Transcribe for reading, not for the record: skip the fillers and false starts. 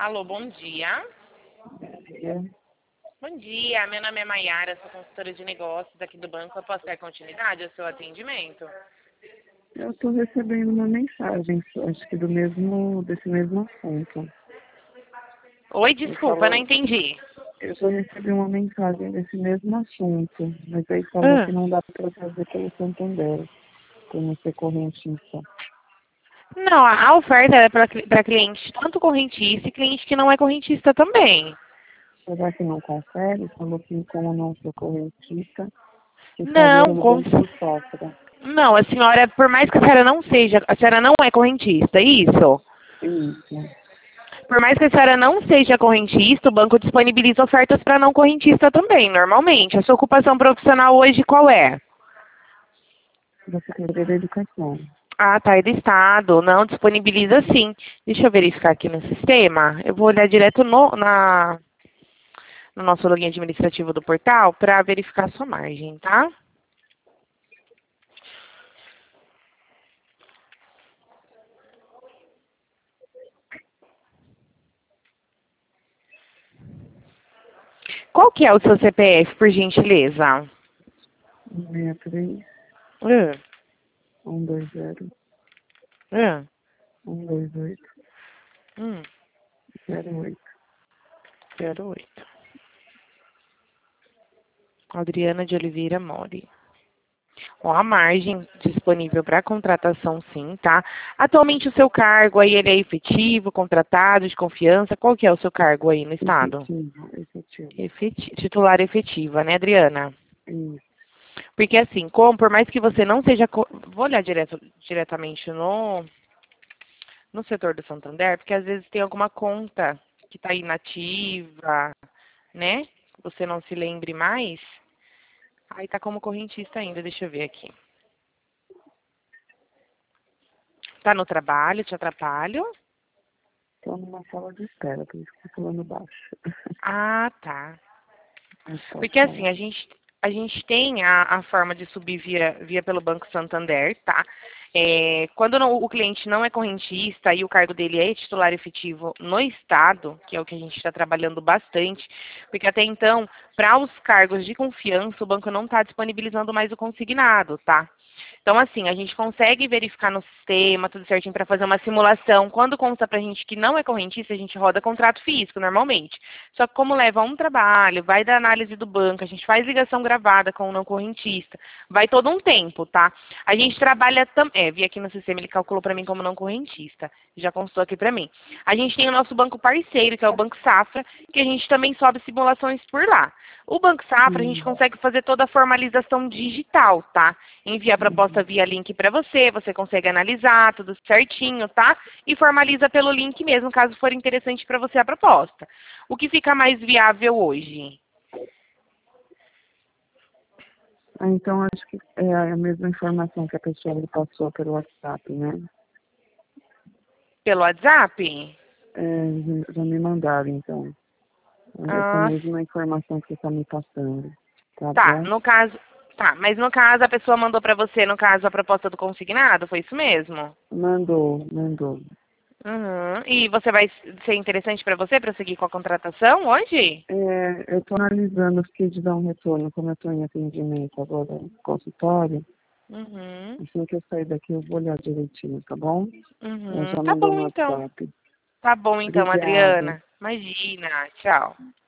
Alô, bom dia. É, Bom dia, meu nome é Maiara, sou consultora de negócios aqui do banco. Eu posso dar continuidade ao seu atendimento? eu estou recebendo uma mensagem, acho que desse mesmo assunto. Oi, Ele desculpa, não falou, entendi. eu já recebi uma mensagem desse mesmo assunto, mas aí falou Ah. que não dá para fazer pelo Santander, como ser correntista. Não, a oferta é para cliente, tanto correntista e cliente que não é correntista também. Será que não consegue? Falou que como não sou correntista, ficaria Não, no Banco do Safra. não, a senhora, por mais que a senhora não é correntista, isso? Isso. Por mais que a senhora não seja correntista, o banco disponibiliza ofertas para não correntista também, normalmente. A sua ocupação profissional hoje qual é? Da Secretaria da Educação. Ah, tá, é do Estado. Não, disponibiliza sim. Deixa eu verificar aqui no sistema. Eu vou olhar direto no nosso login administrativo do portal para verificar a sua margem, tá? Qual que é o seu CPF, por gentileza? 63 Hum, 120 hum, 128 hum, 08. 08. Adriana de Oliveira Mori. Ó, a margem disponível para contratação, sim, tá? Atualmente o seu cargo aí, ele é efetivo, contratado, de confiança? Qual que é o seu cargo aí no Estado? Efetivo. Titular efetiva, né, Adriana? Isso. Porque assim, por mais que você não seja... Vou olhar diretamente no setor do Santander, porque às vezes tem alguma conta que está inativa, né? Você não se lembre mais. Aí tá como correntista ainda, deixa eu ver aqui. Tá no trabalho, te atrapalho? Estou numa sala de espera, por isso que estou falando baixo. Ah, tá. Mas pode Porque assim, falar. a gente tem a forma de subir via pelo Banco Santander, tá? Quando o cliente não é correntista e o cargo dele é titular efetivo no Estado, que é o que a gente está trabalhando bastante, porque até então, para os cargos de confiança, o banco não está disponibilizando mais o consignado, tá? Então, assim, a gente consegue verificar no sistema, tudo certinho, para fazer uma simulação. Quando consta para a gente que não é correntista, a gente roda contrato físico, normalmente. Só que como leva um trabalho, vai da análise do banco, a gente faz ligação gravada com o não correntista, vai todo um tempo, tá? A gente trabalha também, vi aqui no sistema, ele calculou para mim como não correntista, já constou aqui para mim. A gente tem o nosso banco parceiro, que é o Banco Safra, que a gente também sobe simulações por lá. O Banco Safra, a gente Hum, consegue fazer toda a formalização digital, tá? Envia a proposta uhum. via link para você, você consegue analisar tudo certinho, tá? E formaliza pelo link mesmo, caso for interessante para você a proposta. O que fica mais viável hoje? Então, acho que é a mesma informação que a pessoa me passou pelo WhatsApp, né? Pelo WhatsApp? Já me mandaram, então. Essa Ah, mesma informação que você está me passando. Tá tá. bom? No caso, tá. Mas no caso a pessoa mandou para você, no caso, a proposta do consignado, foi isso mesmo? Mandou. Uhum. E você vai ser interessante para você para seguir com a contratação hoje? Eu estou analisando, eu fiquei de dar um retorno, como eu estou em atendimento agora no consultório. Uhum. Assim que eu sair daqui, eu vou olhar direitinho, tá bom? Eu Uhum. já Tá mandou bom no então. WhatsApp. Tá bom então, Obrigada. Adriana. Imagina. Tchau.